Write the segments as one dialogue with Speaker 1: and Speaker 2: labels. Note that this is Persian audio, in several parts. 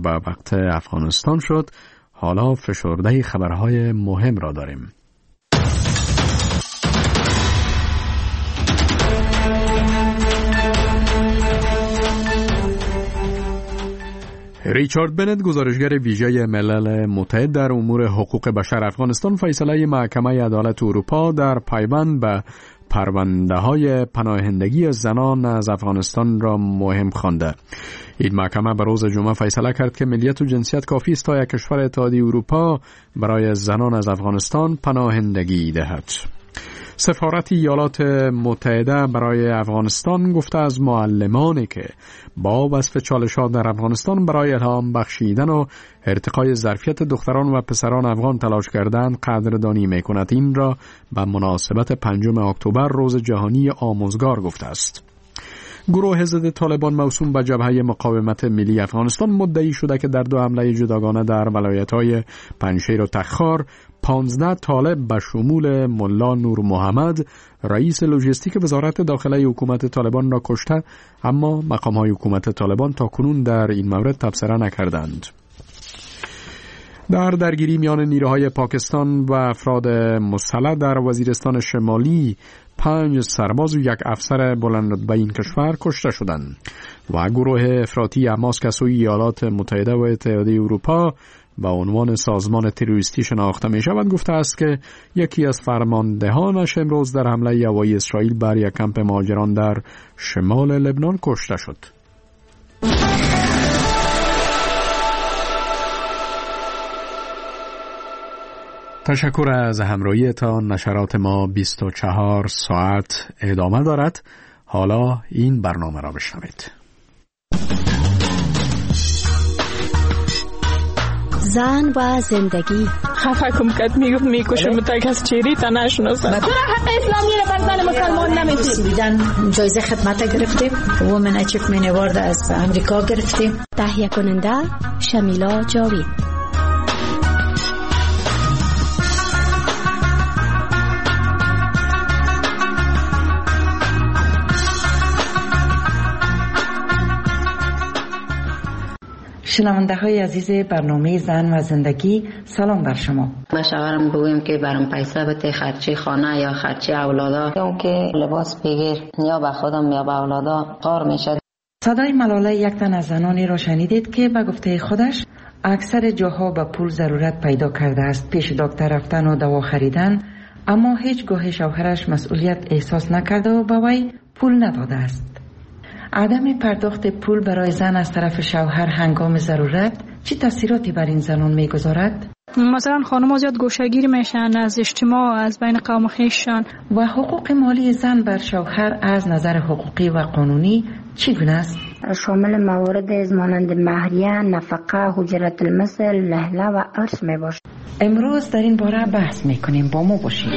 Speaker 1: به وقت افغانستان شد. حالا فشرده خبرهای مهم را داریم. ریچارد بنت، گزارشگر ویژه ملل متحد در امور حقوق بشر افغانستان، فیصله محکمه عدالت اروپا در پیوند به پرونده‌های پناهندگی زنان از افغانستان را مهم خوانده. این محکمه به روز جمعه فیصله کرد که ملیت و جنسیت کافی است تا یک کشور اتحادیه اروپا برای زنان از افغانستان پناهندگی دهد. سفارت ایالات متحده برای افغانستان گفته از معلمانی که با وصف چالش‌ها در افغانستان برای الهام بخشیدن و ارتقای ظرفیت دختران و پسران افغان تلاش کردند قدردانی می‌کند. این را به مناسبت 5 اکتبر روز جهانی آموزگار گفته است. گروه ضد طالبان موسوم به جبهه مقاومت ملی افغانستان مدعی شده که در 2 حمله جداگانه در ولایت‌های پنجشیر و تخار 15 طالب به شمول ملا نور محمد، رئیس لوجستیک وزارت داخله حکومت طالبان را کشته، اما مقام‌های حکومت طالبان تاکنون در این مورد تبصره نکردند. در درگیری میان نیروهای پاکستان و افراد مسلح در وزیرستان شمالی 5 سرباز و 1 افسر بلندرتبه این کشور کشته شدند و گروه افراطی حماس که سوی ایالات متحده و اتحادیه اروپا با عنوان سازمان تروریستی شناخته می شود گفته است که یکی از فرماندهانش امروز در حمله هوایی اسرائیل بر یک کمپ مهاجران در شمال لبنان کشته شد. تشکر از همراهیتان. نشرات ما 24 ساعت ادامه دارد. حالا این برنامه را بشنوید.
Speaker 2: زن و زندگی.
Speaker 3: خفه کم کت میگفت میکشم تا کس چیری تا نشناسم.
Speaker 4: تو را حق اسلامی را بر زن مسلمان نمیدی.
Speaker 5: دیدن جایزه خدمت گرفتیم. وومن اچیومنت اوارد از امریکا گرفتیم.
Speaker 2: تهیه کننده شمیلا جاوید.
Speaker 5: شنونده های عزیز برنامه زن و زندگی، سلام بر شما.
Speaker 6: ما شوهرم بگویم که برام پیسه بده خرچی خانه یا خرچی اولادا، اون که لباس بگیر یا به خودم یا به اولادا قار میشه.
Speaker 5: صدای ملاله یک تن از زنانی را شنیدید که به گفته خودش اکثر جاها به پول ضرورت پیدا کرده است، پیش دکتر رفتن و دوا خریدن، اما هیچ گاه شوهرش مسئولیت احساس نکرده و به وی پول نداده است. عدم پرداخت پول برای زن از طرف شوهر هنگام ضرورت چه تاثیراتی بر این زنان میگذارد؟
Speaker 3: مثلا خانم‌ها زیاد گوشه‌گیر میشن از اجتماع، از بین قوم خویششان.
Speaker 5: و حقوق مالی زن بر شوهر از نظر حقوقی و قانونی چگونه است؟
Speaker 7: شامل موارد مانند مهریه، نفقه، حجرت المثل، لهله و ارث میباشد.
Speaker 5: امروز در این باره بحث میکنیم، با ما باشید.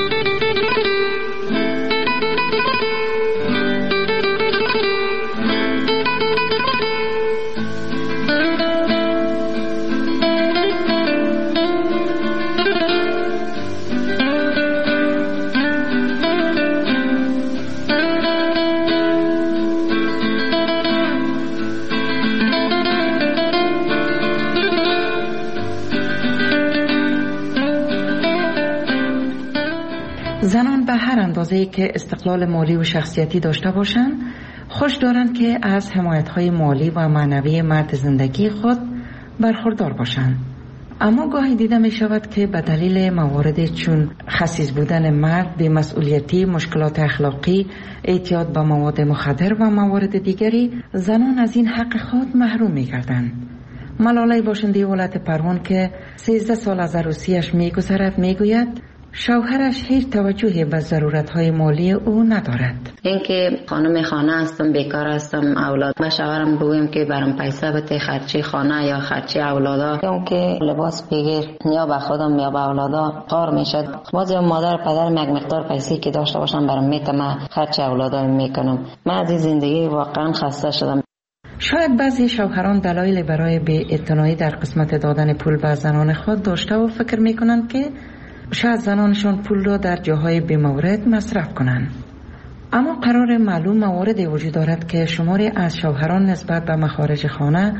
Speaker 5: زنان به هر اندازه‌ای که استقلال مالی و شخصیتی داشته باشند، خوش دارند که از حمایت‌های مالی و معنوی مرد زندگی خود برخوردار باشند. اما گاهی دیده می شود که به دلیل موارد چون خسیس بودن مرد، بی‌مسئولیتی، مشکلات اخلاقی، اعتیاد به مواد مخدر و موارد دیگری، زنان از این حق خود محروم می گردند. ملاله باشنده ولایت پروان که 13 سال از عروسیش می گذرد می گوید شوهرش هیچ توجهی به ضرورت‌های مالی او ندارد.
Speaker 6: اینکه خانم خانه هستم، بیکار هستم، اولاد. ما شوهرم بگویم که برام پیسه بده خرچی خانه یا خرچی اولادا، اون که لباس بگیر یا به خودم یا به اولادا قار میشد. بعضی مادر پدر یک مقدار پیسه که داشته باشم برام میتونم خرچی اولادا میکنم. من از این زندگی واقعا خسته شدم.
Speaker 5: شاید بعضی شوهران دلایل برای بی‌اعتنایی در قسمت دادن پول به زنان خود داشته و فکر میکنند که شاید زنانشان پول را در جاهای بی‌مورد مصرف کنند. اما قرار معلوم مواردی وجود دارد که شماری از شوهران نسبت به مخارج خانه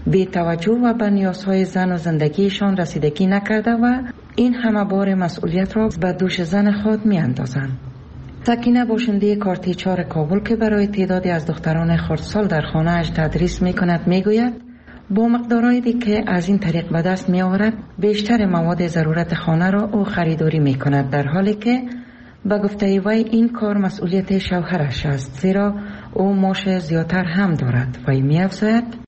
Speaker 5: بی توجه و به نیازهای زن و زندگیشان رسیدگی نکرده و این همه بار مسئولیت را به دوش زن خود می اندازند. سکینه باشنده کارتی 4 کابل که برای تعدادی از دختران خردسال در خانه اش تدریس می کند می گوید با مقدارهایی که از این طریق به دست می آورد بیشتر مواد ضرورت خانه را او خریداری می کند، در حالی که به گفته وی این کار مسئولیت شوهرش است، زیرا او معاش زیادتر هم دارد. وی می افزاید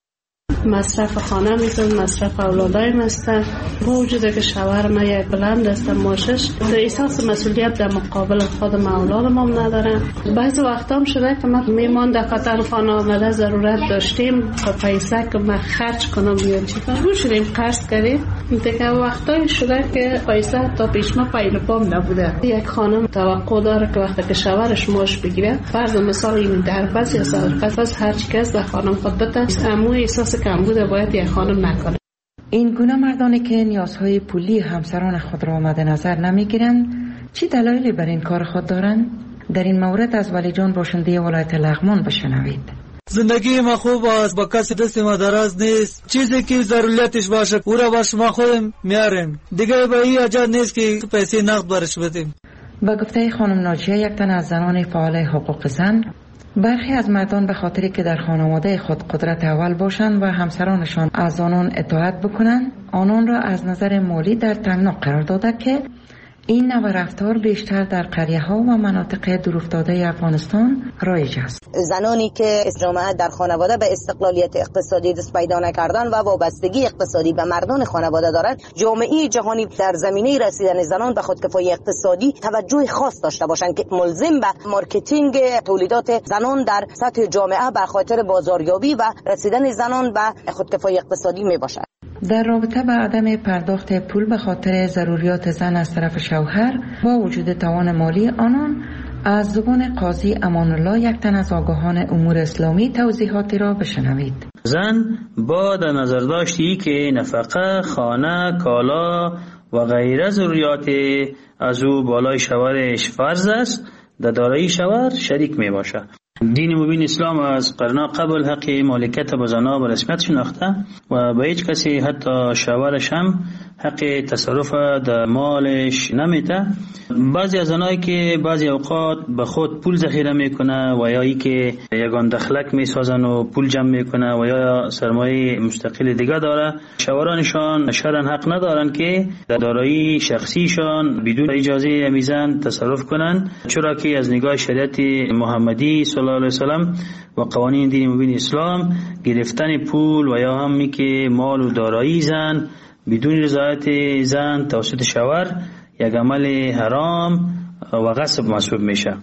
Speaker 8: مصرف خانه میتون، مصرف اولادایم است. با وجود که شوهر ما یک بلند است معاشش، احساس مسئولیت در مقابل خودم اولادم هم ندارم. بعضی وقتا هم شده که من میمان در خاطر خانه آمده ضرورت داشتیم پیسه که من خرج کنم بیان چی کنم شدیم قرض کردیم. دیگه وقتایی شده که پیسه تا پیش ما پایل پام نبوده. یک خانم توقع داره که وقتی که شوهرش معاش بگیره فرض مثال این در پس یا سال پس هر کس در خانم خود بده امو احساس کم بوده باید یک خانم نکنه.
Speaker 5: این گونه مردانی که نیازهای پولی همسران خود را مد نظر نمیگیرند چی دلایلی بر این کار خود دارند؟ در این مورد از ولی جان باشنده ولایت لغمان بشنوید.
Speaker 9: زندگی ما خوب است، با کسی دست ما دراز نیست. چیزی که ضرورتش باشه او را باش ما خودم میاریم، دیگه به این اجازه نیست که پیسه نقد برش بدیم.
Speaker 5: با گفته خانم ناجیه، یک تن از زنان فعال حقوق زن، برخی از مردان به خاطری که در خانواده خود قدرت اول باشند و همسرانشان از آنان اطاعت بکنند، آنان را از نظر مالی در تنگنا قرار داده که این نوع رفتار بیشتر در قریه ها و مناطق دورافتاده افغانستان رایج است.
Speaker 10: زنانی که جامعه در خانواده به استقلالیت اقتصادی دست پیدا نکردن و وابستگی اقتصادی به مردان خانواده دارند، جامعه جهانی در زمینه رسیدن زنان به خودکفایی اقتصادی توجه خاص داشته باشند که ملزم به مارکتینگ تولیدات زنان در سطح جامعه به خاطر بازاریابی و رسیدن زنان به خودکفایی اقتصادی می باشد.
Speaker 5: در رابطه با عدم پرداخت پول به خاطر ضروریات زن از طرف شوهر با وجود توان مالی آنان، از زبان قاضی امان الله، یک تن از آگاهان امور اسلامی، توضیحاتی را بشنوید.
Speaker 11: زن با در نظر داشتی که نفقه، خانه، کالا و غیره ضروریات از او بالای شوهرش فرض است، در دارایی شوهر شریک می باشد. دین مبین اسلام از قرن قبل حق مالکیت به زنها به رسمیت شناخته و به هیچ کسی حتی شوهرش هم حق تصرف در مالش نمیده. بعضی از زنایی که بعضی اوقات به خود پول ذخیره میکنه و یا ای که یگان دخلک میسازن و پول جمع میکنه و یا سرمایه مستقل دیگه داره، شوهرانشان شرعاً حق ندارن که در دارایی شخصیشان بدون اجازه امیزن تصرف کنن، چرا که از نگاه شریعت محمدی صلی الله علیه وسلم و قوانین دین مبین اسلام گرفتن پول و یا همی که مال و دارایی زن بدون رضایت زن توسط شوهر یک عمل حرام و غصب محسوب میشه.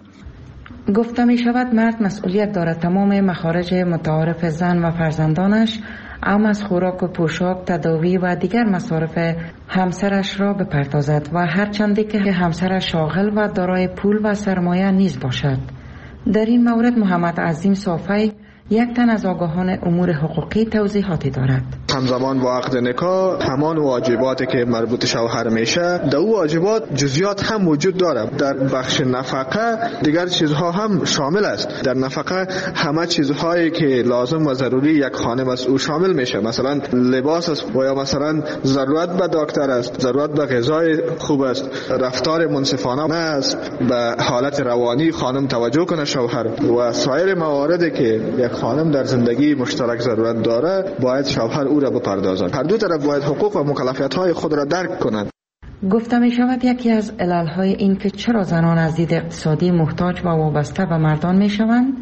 Speaker 5: گفته می شود مرد مسئولیت دارد تمام مخارج متعارف زن و فرزندانش، ام از خوراک و پوشاک، تداوی و دیگر مصارف همسرش را بپردازد و هرچندی که همسرش شاغل و دارای پول و سرمایه نیز باشد. در این مورد محمد عظیم صافی، یک تن از آگاهان امور حقوقی، توضیحاتی دارد.
Speaker 12: همزمان با عقد نکاح همان واجباتی که مربوط شوهر میشه، در او واجبات جزئیات هم وجود داره. در بخش نفقه دیگر چیزها هم شامل است. در نفقه همه چیزهایی که لازم و ضروری یک خانم است او شامل میشه، مثلا لباس است و یا مثلا ضرورت به دکتر است، ضرورت به غذای خوب است، رفتار منصفانه است، به حالت روانی خانم توجه کنه شوهر و سایر مواردی که یک خانم در زندگی مشترک ضرورت داره باید شوهر او را بپردازد. هر دو طرف باید حقوق و مکلفیت‌های خود را درک کنند.
Speaker 5: گفته می شود یکی از علل‌های این که چرا زنان از دید اقتصادی محتاج و وابسته به مردان می شوند،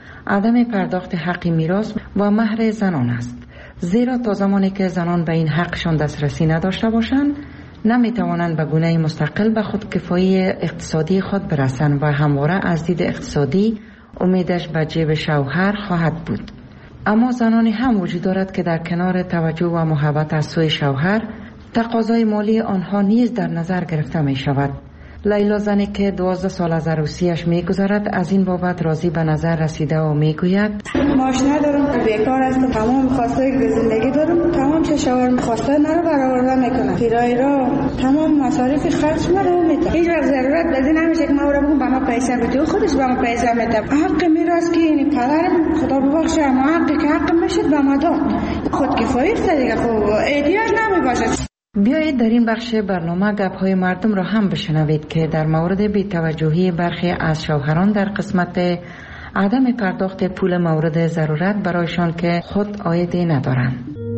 Speaker 5: عدم پرداخت حق میراث و مهر زنان است. زیرا تا زمانی که زنان به این حقشان دسترسی نداشته باشند، نمی توانند به گونه مستقل به خودکفایی اقتصادی خود برسند و همواره از دید اقتصادی امیدش به جیب شوهر خواهد بود. اما زنانی هم وجود دارد که در کنار توجه و محبت از سوی شوهر، تقاضای مالی آنها نیز در نظر گرفته می شود. لیلا زنی که 12 سال از عروسیش می گذرد از این بابت راضی به نظر رسیده و می گوید
Speaker 13: معاش ندارم، بیکار هستم، تمام خواستای زندگی دارم، تمام چیز که شوهر میخواسته نرو برآورده میکنه، کرایه را تمام مصارف خرج مرا میده. هیچ وقت ضرورت بده نمیشه که ما رو بگم به ما پیسه بده، و خودش به ما پیسه میده. حق میراث که این پدرم خدا ببخشه اما حقی که حق میشد به ما داد. خود کفایت است دیگه، خب احتیاج نمیباشه.
Speaker 5: بیایید در این بخش برنامه گپ‌های مردم را هم بشنوید که در مورد بی‌توجهی برخی از شوهران در قسمت عدم پرداخت پول مورد ضرورت برایشان که خود عایدی ندارند.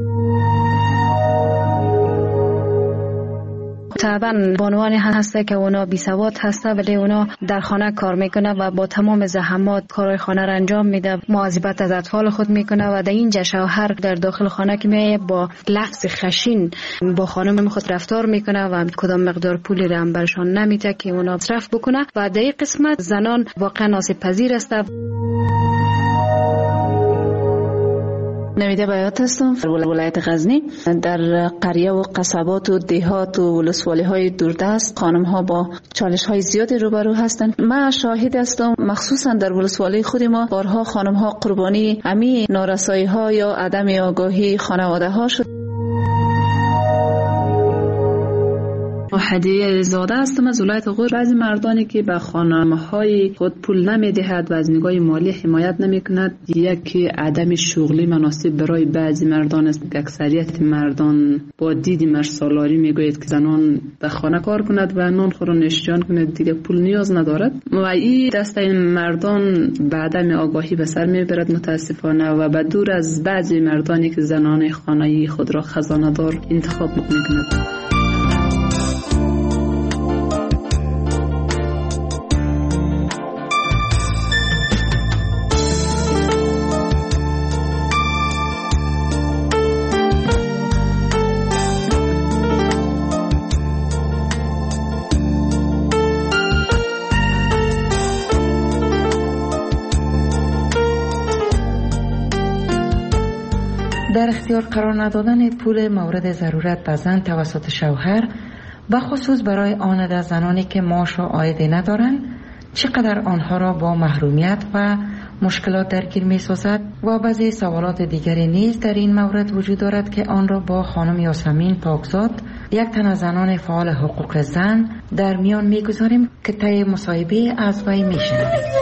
Speaker 14: طبعا بانوانی هسته که اونا بی سواد هسته ولی اونا در خانه کار میکنه و با تمام زحمات کارهای خانه را انجام میده، مواظبت از اطفال خود میکنه و در اینجا شوهر در داخل خانه که میایه با لفظ خشین با خانم خود رفتار میکنه و کدام مقدار پولی را هم برشان نمیده که اونا مصرف بکنه و در این قسمت زنان واقعا آسیب پذیر است.
Speaker 15: نویده بیات هستم، ولایت غزنی. در قریه و قصبات و دهات و ولسوالی های دوردست خانم ها با چالش های زیادی روبرو هستند. من شاهد هستم مخصوصا در ولسوالی خود ما بارها خانم ها قربانی امی نارسایی ها یا عدم آگاهی خانواده ها شد.
Speaker 16: هدیه زاده هستم از ولایت غور. بعضی مردانی که به خانم‌های خود پول نمیدهد و از نگاه مالی حمایت نمیکند، یکی عدم شغلی مناسب برای بعضی مردان است که اکثریت مردان با دید مرسالاری میگوید که زنان به خانه کار کند و نان خور و نوشیجان کند، دیگه پول نیاز ندارد و این دسته این مردان به عدم آگاهی به سر میبرد متاسفانه و به دور از بعضی مردانی که زنان خانه‌ای خود را خزانه دار انتخاب میکند.
Speaker 5: در اختیار قرار ندادن پول مورد ضرورت به زن توسط شوهر، به خصوص برای آن زنانی که معاش و عایدی ندارند، چقدر آنها را با محرومیت و مشکلات درگیر می سازد و بعضی سوالات دیگری نیز در این مورد وجود دارد که آن را با خانم یاسمین پاکزاد، یک تن از زنان فعال حقوق زن، در میان می گذاریم که طی مصاحبه از وی می شنوید.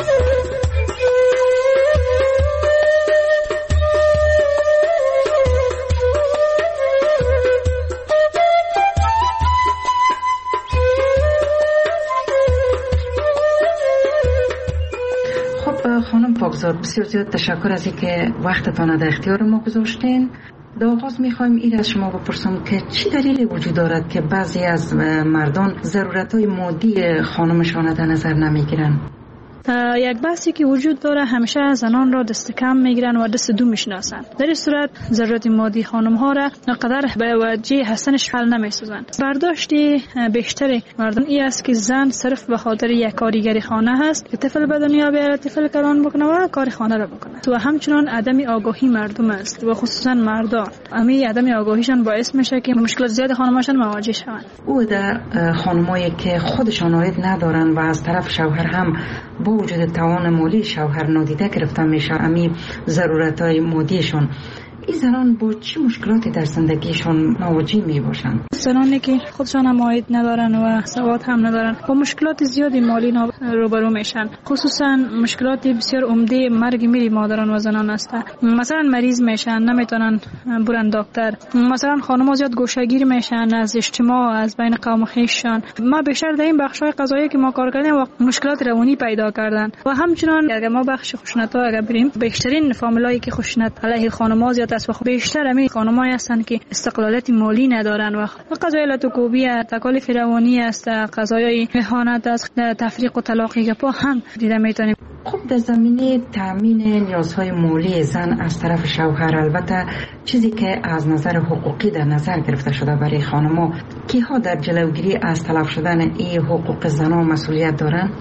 Speaker 5: خانم پاکزاد، بسیار زیاد تشکر از اینکه وقتتان در اختیار ما گذاشتین. در آغاز میخوایم این از شما بپرسم که چی دلیلی وجود دارد که بعضی از مردان ضرورت‌های مادی خانمشان در نظر نمیگیرن؟
Speaker 3: یک بحثی که وجود داره، همیشه زنان را دست کم میگیرن و دست دو میشناسن. در این صورت ضرورت مادی خانم ها را قدر به وجه هستنش حل نمیسازن. برداشت بیشتر مردم این است که زن صرف به خاطر یک کارگر خانه هست که طفل به دنیا بیاره، طفل کلان بکنه و کار خانه را بکنه. و همچنان عدم آگاهی مردم است و خصوصا مردان، همین عدم آگاهیشان باعث میشه که مشکلات زیاد خانماشان مواجه شوند.
Speaker 5: او در خانمایی که خودشان عاید ندارن و از طرف شوهر هم با وجود توان مالی شوهر نادیده گرفته میشه امی ضرورت‌های مادیشون، این زنان با چه مشکلاتی در زندگیشون مواجه می باشند؟
Speaker 3: زنانی که خودشان هم عاید ندارن و سواد هم ندارن با مشکلات زیادی مالی روبرو میشن، خصوصا مشکلات بسیار عمده مرگ میری مادران و زنان است. مثلا مریض میشن، نمیتونن برن دکتر. مثلا خانم‌ها زیاد گوشه‌گیر میشن از اجتماع، از بین قوم خویششان. ما بیشتر در این بخش‌های قضایی که ما کار کردیم و مشکلات روانی پیدا کردن و همچنان اگر ما بخش خشونت‌ها اگر بریم، بیشترین فامیلایی که خشونت علیه خانم‌ها زیاد است و بیشتر همین خانم‌هایی هستند که استقلالیت مالی ندارن و قضایای لطوکوبی، تکالیف روانی است، قضایای اهانت است، تفریق و طلاق گپا هم دیده میتونیم.
Speaker 5: خب در زمینه تامین نیازهای مالی زن از طرف شوهر، البته چیزی که از نظر حقوقی در نظر گرفته شده برای خانم‌ها، کیها در جلوگیری از تلف شدن این حقوق زنان مسئولیت دارن؟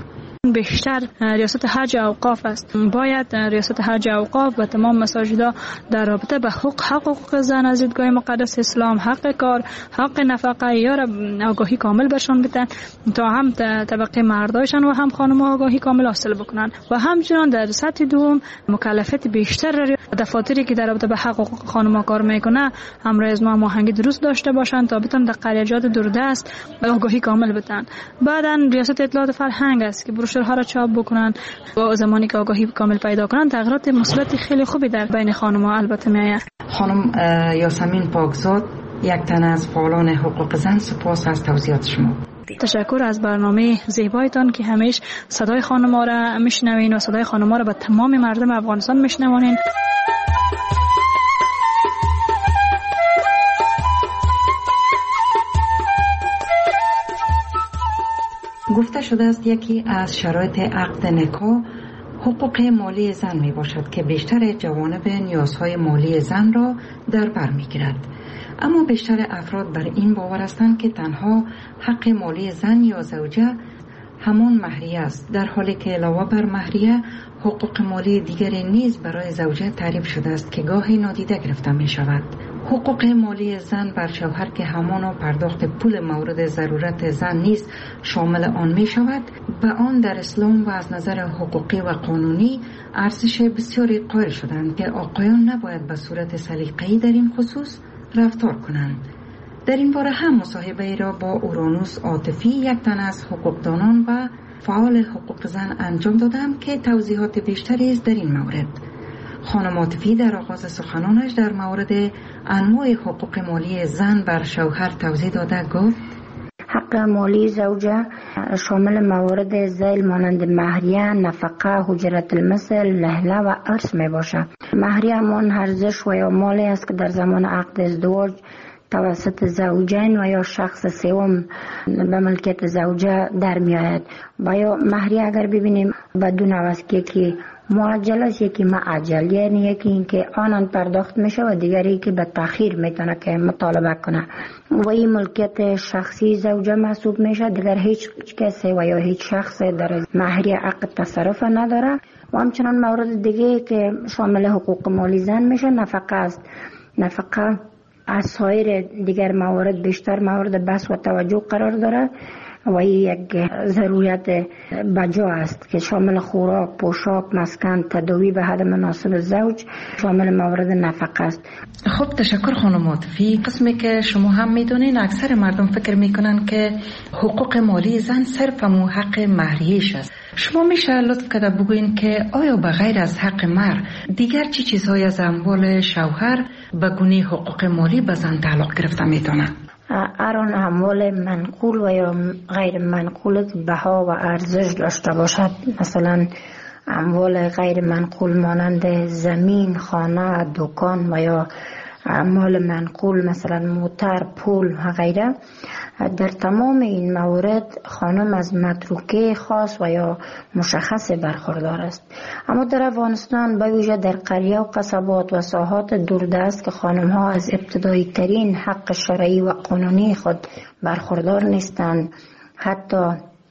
Speaker 3: بیشتر ریاست حج اوقاف است. باید ریاست حج اوقاف و تمام مساجدها در رابطه به حقوق زن از دیدگاه مقدس اسلام، حق کار، حق نفقه یا آگاهی کامل برشان بدن تا هم طبقه مردایشان و هم خانم‌ها آگاهی کامل حاصل بکنن و همچنان در سطح دوم مکلفیت بیشتر دفاتری که در رابطه به حقوق خانم‌ها کار میکنه همراه از ما هماهنگی درست داشته باشند تا بتونن در قریه‌جات دوردست آگاهی کامل بدن. بعداً ریاست اطلاعات فرهنگ است که بروشورها را چاپ بکنن و زمانی که آگاهی کامل پیدا کنن تغییرات مثبت خیلی خوبی در بین خانم‌ها البته میاد.
Speaker 5: خانم یاسمین پاکزاد، یک تن از فعالان حقوق زن، سپاس از توضیحات شما.
Speaker 3: تشکر از برنامه زیبایتان که همیشه صدای خانم‌ها را میشنوین و صدای خانم‌ها را به تمام مردم افغانستان میشنوانین.
Speaker 5: گفته شده است یکی از شرایط عقد نکاح حقوق مالی زن می باشد که بیشتر جوانب نیازهای مالی زن را در بر می گیرد. اما بیشتر افراد بر این باور هستند که تنها حق مالی زن یا زوجه همان مهریه است، در حالی که علاوه بر مهریه حقوق مالی دیگری نیز برای زوجه تعریف شده است که گاهی نادیده گرفته می شود. حقوق مالی زن بر شوهر که همان پرداخت پول مورد ضرورت زن نیز شامل آن می شود، به آن در اسلام و از نظر حقوقی و قانونی ارزش بسیاری قائل شدند که آقایان نباید به صورت سلیقه‌ای در این خصوص رفتار کنند. در این باره هم مصاحبه ای را با اورانوس عاطفی، یک تن از حقوقدانان و فعال حقوق زن انجام دادم که توضیحات بیشتری است در این مورد. خانم عاطفی در آغاز سخنانش در مورد انواع حقوق مالی زن بر شوهر توضیح داده گفت:
Speaker 7: حق مالی زوجه شامل موارد ذیل مانند مهریه، نفقه، اجرت المثل، لهله و ارث می باشد. مهریه همان ارزش و یا مالی است که در زمان عقد ازدواج توسط زوجین و یا شخص سوم به ملکیت زوجه در می آید. و یا مهریه اگر ببینیم بدون عوض که معجل است، یکی معجل، یعنی یکی این که آنان پرداخت میشه و دیگری که به تأخیر میتونه که مطالبه کنه و این ملکیت شخصی زوجه محسوب میشه. دیگر هیچ کسی و یا هیچ شخص در مهریه عقد تصرف نداره. و همچنان مورد دیگه که شامل حقوق مالی زن میشه نفقه است. نفقه از سایر دیگر موارد بیشتر مورد بحث و توجه قرار داره و یک ضرورت بجا است که شامل خوراک، پوشاک، مسکن، تداوی به حد مناسب زوج شامل موارد نفقه است.
Speaker 5: خب تشکر خانم عاطفی. قسمی که شما هم میدونین اکثر مردم فکر میکنن که حقوق مالی زن صرف مو حق مهریش است. شما میشه لطف کرده بگوین که آیا به غیر از حق مهر دیگر چی چیزهای از اموال شوهر به گونه حقوق مالی به زن تعلق گرفته میتونه؟
Speaker 7: آن اموال منقول و یا غیر منقول بها و ارزش داشته باشد. مثلا اموال غیر منقول مانند زمین، خانه، دکان و یا اموال منقول مثلا موتر، پول و غیره. در تمام این موارد خانم از متروکه خاص و یا مشخص برخوردار است. اما در افغانستان به ویژه در قریه و قصبات و ساحات دوردست که خانم ها از ابتدایی ترین حق شرعی و قانونی خود برخوردار نیستند، حتی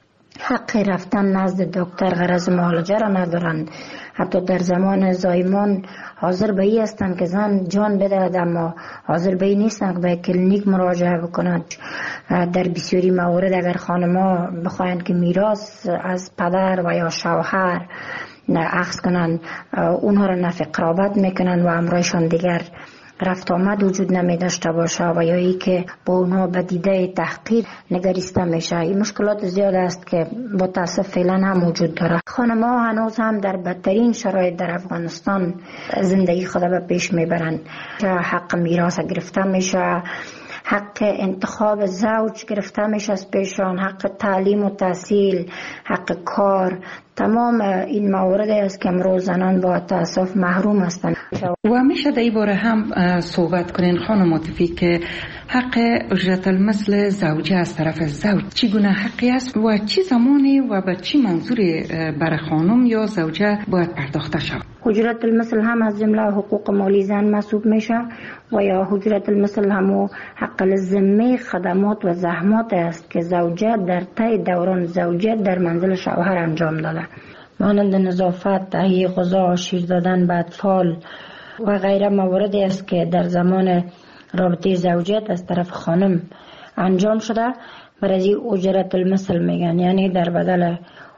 Speaker 7: حق رفتن نزد دکتر غرض معالجه را ندارند، حتی در زمان زایمان حاضر به ای هستند که زن جان بدهد اما حاضر به ای نیستند که به کلینیک مراجعه بکنند. در بسیاری موارد اگر خانم‌ها بخواهند که میراث از پدر و یا شوهر اخذ کنند، اونها را نفی قرابت میکنند و امرایشان دیگر رفت آمد وجود نمی داشته باشه و یا ای که با اونها به دیده تحقیر نگریسته میشه. این مشکلات زیاد است که با تاسف فعلا هم وجود داره. خانم ها هنوز هم در بدترین شرایط در افغانستان زندگی خود به پیش میبرند. حق میراث گرفته میشه، حق انتخاب زوج گرفته میشه از پیشان، حق تعلیم و تحصیل، حق کار. تمام این موارد است که امروز زنان با تاسف محروم هستند.
Speaker 5: و میشه در این باره هم صحبت کنین خانم عاطفی که حق اجرت المثل زوجه از طرف زوج چگونه حقی است و چی زمانی و به چی منظوری برای خانم یا زوجه باید پرداخته شود؟
Speaker 7: حجرت المثل هم از جمله حقوق مالی زن محسوب میشه و یا حجرت المثل هم حق الذمه خدمات و زحمات است که زوجه در طی دوران زوجیت در منزل شوهر انجام داده، مانند نظافت، تهیه غذا، شیر دادن به اطفال و غیره مواردی است که در زمان رابطه زوجیت از طرف خانم انجام شده. برای اجرت المثل میگن، یعنی در بدل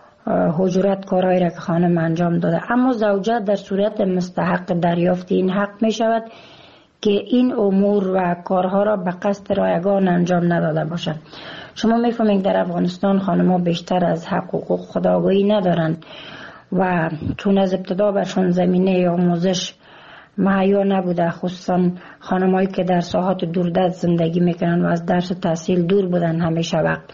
Speaker 7: حجرت کارهایی را که خانم انجام داده. اما زوجه در صورت مستحق دریافت این حق می شود که این امور و کارها را به قصد رایگان انجام نداده باشد. شما میفهمید در افغانستان خانم‌ها بیشتر از حق و حقوق خودآگاهی ندارند و چون از ابتدا برشان زمینه آموزش مهیا نبوده، خصوصا خانم‌هایی که در ساحات دوردست زندگی میکنن و از درس و تحصیل دور بودن همیشه وقت.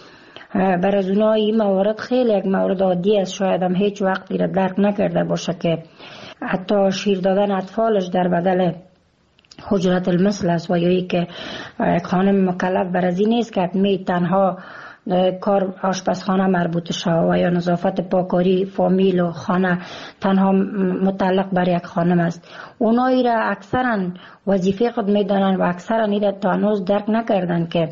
Speaker 7: بر از اونها این موارد خیلی یک مورد عادی است، شاید هم هیچ وقت را درک نکرده باشه که حتی شیر دادن اطفالش در بدل حجرت المثل است و یا ای که خانم مکلف بر از این نیست که می تنها کار آشپزخانه مربوط شود و یا نظافت پاکاری فامیل و خانه تنها متعلق بر یک خانم است. اونایی را اکثرا وظیفه خود میدانند و اکثرا این را تا هنوز درک نکردند که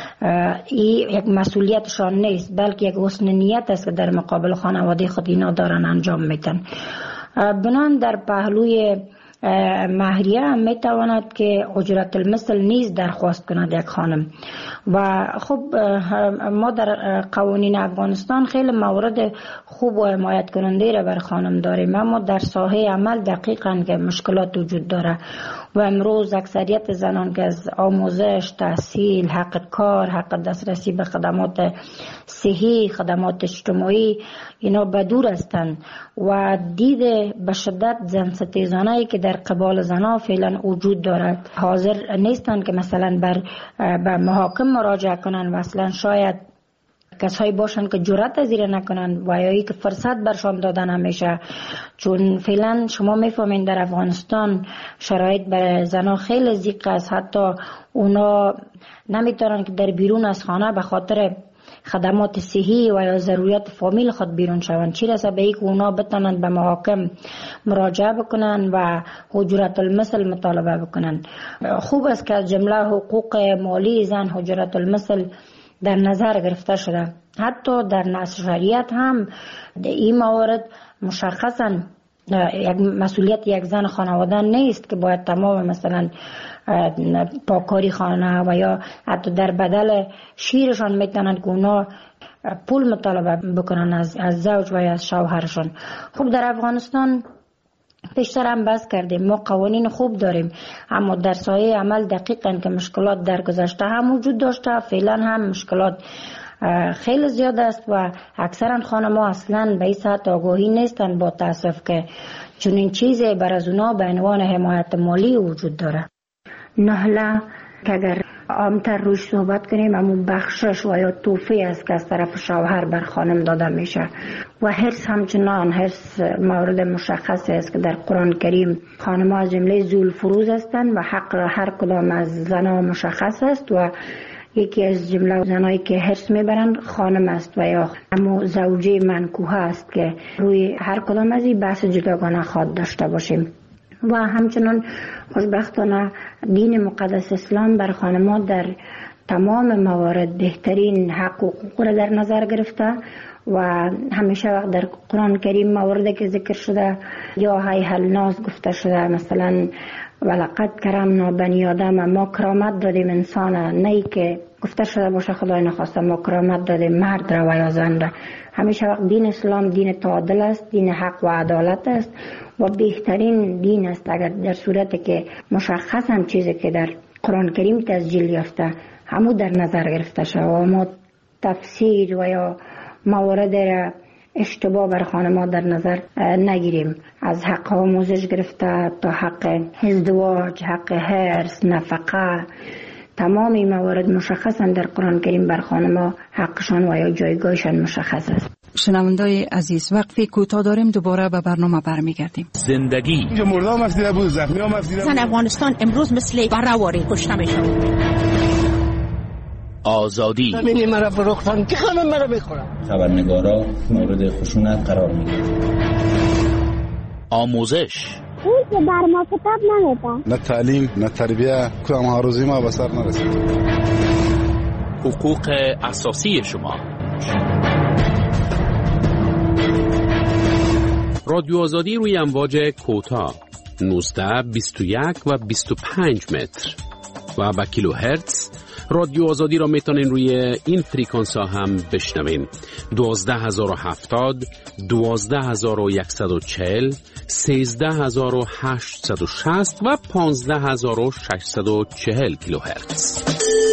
Speaker 7: این یک مسئولیتشان نیست، بلکه یک حسن نیت است که در مقابل خانواده خود اینا دارن انجام میدن. بنان در پهلوی مهریه هم میتواند که اجرت المثل نیز درخواست کند یک خانم. و خب ما در قوانین افغانستان خیلی موارد خوب و حمایت کننده را بر خانم داریم، اما در ساحه عمل دقیقاً که مشکلات وجود داره و امروز اکثریت زنان که از آموزش، تحصیل، حق کار، حق دسترسی به خدمات صحی، خدمات اجتماعی اینا بدور هستند و دید به شدت زن ستیزانه‌ای که در قبال زنها فعلا وجود دارد حاضر نیستند که مثلا به محاکم مراجعه کنند و اصلا شاید کسایی باشند که جرأت از این نکنند و یا که فرصت برشان دادن همیشه. چون فعلا شما میفهمین در افغانستان شرایط برای زنها خیلی ضیق است، حتی اونا نمیتونن که در بیرون از خانه به خاطر خدمات صحی و یا ضروریات فامیل خود بیرون شوند، چی رسه به اینکه اونا بتونند به محاکم مراجعه بکنن و حجرت المثل مطالبه بکنن. خوب است که از جمله حقوق مالی زن حجرت المثل در نظر گرفته شده. حتی در نص شریعت هم این موارد مشخصا یک مسئولیت یک زن خانواده نیست که باید تمام مثلا پاکاری خانه و یا حتی در بدل شیرشان میتونند که اونا پول مطالبه بکنن از زوج و یا از شوهرشان. خب در افغانستان پیشتر هم بحث کردیم، ما قوانین خوب داریم، اما در سایه عمل دقیقاً که مشکلات در گذشته هم وجود داشته، فعلا هم مشکلات خیلی زیاد است و اکثرا خانم‌ها اصلاً به این سطح آگاهی نیستن با تأسف که چنین چیزی بر از اونا به عنوان حمایت مالی وجود داره. نهله که اگر عامتر روش صحبت کنیم همون بخشش و یا توفیه است که از طرف شوهر بر خانم داده میشه و حرص همچنان حرص مورد مشخص است که در قرآن کریم خانم‌ها از جمله ذوالفروض هستند و حق هر کدام از زنها مشخص است و یکی از جمله زنایی که حرص میبرند خانم است و یا همون زوجه منکوحه است که روی هر کدام از این بحث جداگانه خواهد داشته باشیم. و همچنان خوشبختانه دین مقدس اسلام بر خانم‌ها در تمام موارد بهترین حق و حقوق را در نظر گرفته و همیشه وقت در قرآن کریم مواردی که ذکر شده یا هیهل ناز گفته شده، مثلا ولقد کرمنا بنی آدم، ما کرامت دادیم انسان، نه که گفته شده باشه خدای نخواسته ما کرامت دادیم مرد را و یا زن را. همیشه وقت دین اسلام دین تعادل است، دین حق و عدالت است و بهترین دین است اگر در صورتی که مشخص هم چیزی که در قرآن کریم تسجیل یافته همو در نظر گرفته شد و ما تفسیر و یا موارد را اشتباه بر خانم‌ها در نظر نگیریم، از حق آموزش گرفته تا حق ازدواج، حق حرص، نفقه، تمام این موارد مشخصا در قرآن کریم بر خانم‌ها حقشان و یا جایگاهشان مشخص است.
Speaker 17: شنوندای عزیز، وقفی کوتاه داریم، دوباره به برنامه برمیگردیم.
Speaker 18: زندگی
Speaker 19: مردم مسئله بود، زخمی‌ها مسئله بود.
Speaker 20: زن افغانستان امروز مثل بره‌واری کشته میشه.
Speaker 18: آزادی
Speaker 19: زمینی مرا فروختن که خانم مرا بخورم.
Speaker 21: خبرنگارا مورد خشونت قرار میگیرند.
Speaker 18: آموزش.
Speaker 21: اون که بر ما کتاب نمیدن،
Speaker 19: نه تعلیم نه تربیه، که هم روزی ما به سر نرسید.
Speaker 18: حقوق اساسی شما. رادیو آزادی روی امواج کوتاه 19, 21 و 25 متر و با کیلو هرتز. رادیو آزادی را میتونین روی این فریکانس ها هم بشنوین. 12070, 12140, 13860 و 15640 کیلو هرتز.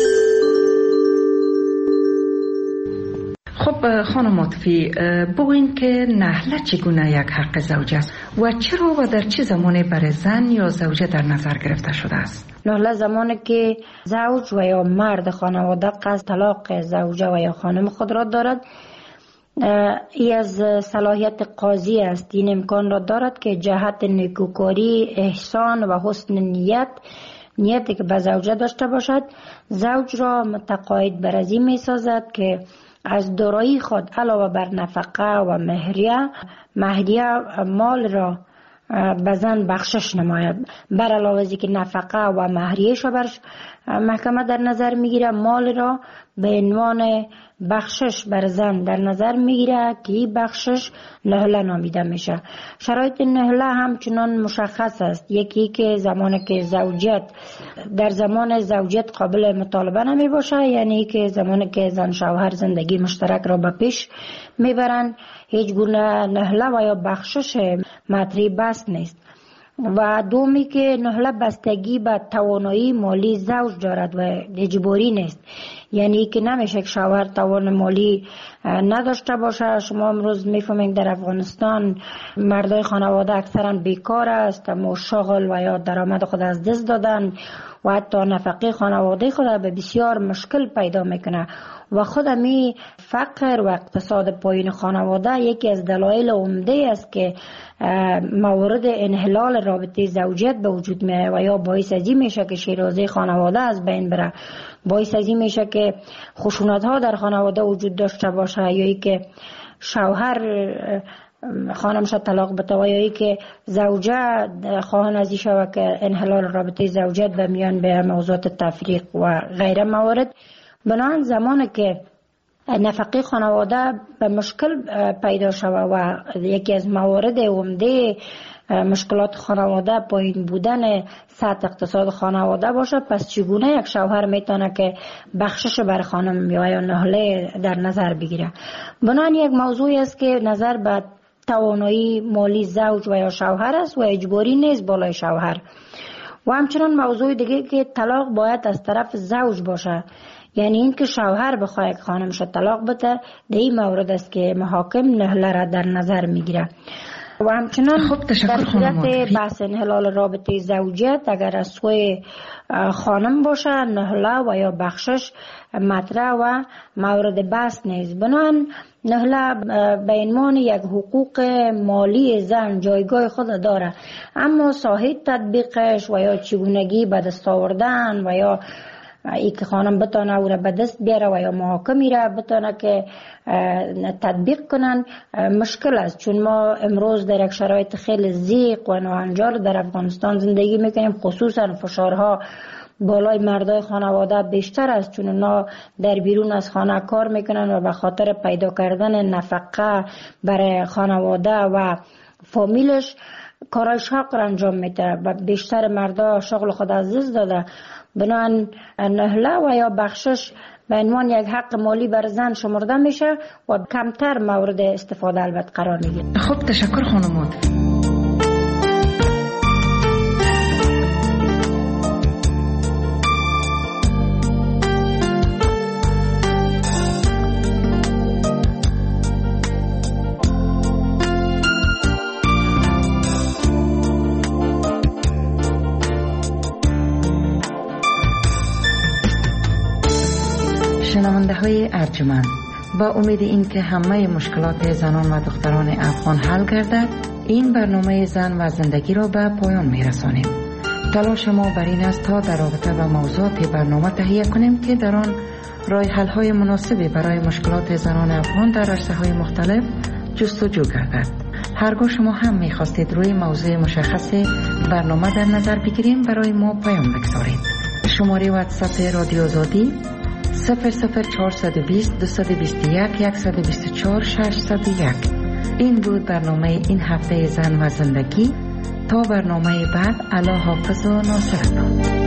Speaker 5: خب خانم عاطفی، بگوین که نهله چگونه یک حق زوج است و چرا و در چه زمانی برای زن یا زوجه در نظر گرفته شده است؟
Speaker 7: نهله زمانی که زوج و یا مرد خانواده قصد طلاق زوجه و یا خانم خود را دارد، ای از صلاحیت قاضی است. این امکان را دارد که جهت نیکوکاری، احسان و حسن نیتی که به زوجه داشته باشد، زوج را متقاعد بر از این می سازد که از دارایی خود علاوه بر نفقه و مهریه مال را به زن بخشش نماید. بر علاوه از که نفقه و مهریه‌اش بر محکمه در نظر میگیره، مال را به عنوان بخشش بر زن در نظر میگیره که این بخشش نهله نامیده میشه. شرایط نهله همچنان مشخص است. یکی که زمانی که در زمان زوجیت قابل مطالبه نمی باشه، یعنی که زمانی که زن شوهر زندگی مشترک را به پیش میبرن، هیچ گونه نهله و یا بخشش مطرح بست نیست. و دومی که نهله بستگی به توانایی مالی زوج دارد و اجباری نیست، یعنی که نمیشه که شوهر توان مالی نداشته باشه. شما امروز میفهمید در افغانستان مردای خانواده اکثرا بیکار است، اما شغل و یا درآمد خود از دست دادن و حتی نفقه خانواده خود به بسیار مشکل پیدا میکنه و خود می فقر و اقتصاد پایین خانواده یکی از دلایل عمده است که موارد انحلال رابطه زوجیت به وجود میاد و یا باعث از این میشه که شیرازه خانواده از بین بره، باعث از این میشه که خشونت ها در خانواده وجود داشته باشه، یا ای که شوهر خانمش طلاق بده و یا ای که زوجه خواهان از این شوه که انحلال رابطه زوجیت به میان به موضوعات تفریق و غیره موارد. بنابراین زمانی که نفقه خانواده به مشکل پیدا شوه و یکی از موارد عمده مشکلات خانواده پایین بودن سطح اقتصاد خانواده باشه، پس چگونه یک شوهر میتونه که بخشش بر خانم یا نهله در نظر بگیره؟ بنابراین یک موضوعی است که نظر به توانایی مالی زوج و یا شوهر است و اجباری نیست بالای شوهر. و همچنان موضوع دیگه که طلاق باید از طرف زوج باشه، یعنی این که شوهر بخواه که خانمش طلاق بده، در این مورد است که محاکم نهله را در نظر میگیره. و همچنان در صورت بحث انحلال رابطه زوجیت اگر از سوی خانم باشه، نهله و یا بخشش مطرح و مورد بحث نیست. بنابراین نهله به عنوان یک حقوق مالی زن جایگاه خود داره، اما ساحه تطبیقش و یا چگونگی به دست آوردن و یا ای که خانم بتونه او را به دست بیاره و یا محاکمی را بتونه که تطبیق کنن مشکل است، چون ما امروز در یک شرایط خیلی ضیق و ناهنجار در افغانستان زندگی میکنیم. خصوصا فشارها بالای مردای خانواده بیشتر است، چون اونا در بیرون از خانه کار میکنن و به خاطر پیدا کردن نفقه برای خانواده و فامیلش کارهای شاق را انجام میده و بیشتر مردا شغل خود از دست داده. بنابراین نهله و یا بخشش به عنوان یک حق مالی بر زن شمرده میشه و کمتر مورد استفاده البته قرار میگیره.
Speaker 5: خب تشکر خانم. شنونده های ارجمند، با امید این که همه مشکلات زنان و دختران افغان حل گردد، این برنامه زن و زندگی را به پایان می رسانیم. تلاش ما بر این است تا در رابطه با موضوعات برنامه تهیه کنیم که در آن راه حل های مناسبی برای مشکلات زنان افغان در عرصه های مختلف جستجو گردد. هرگاه شما هم میخواستید روی موضوع مشخص برنامه در نظر بگیریم برای ما پیام بگذارید. شماره واتساپ رادیو آزادی 00420 221 124 601. این بود برنامه این هفته زن و زندگی. تا برنامه بعد، الله حافظ و ناصرتان.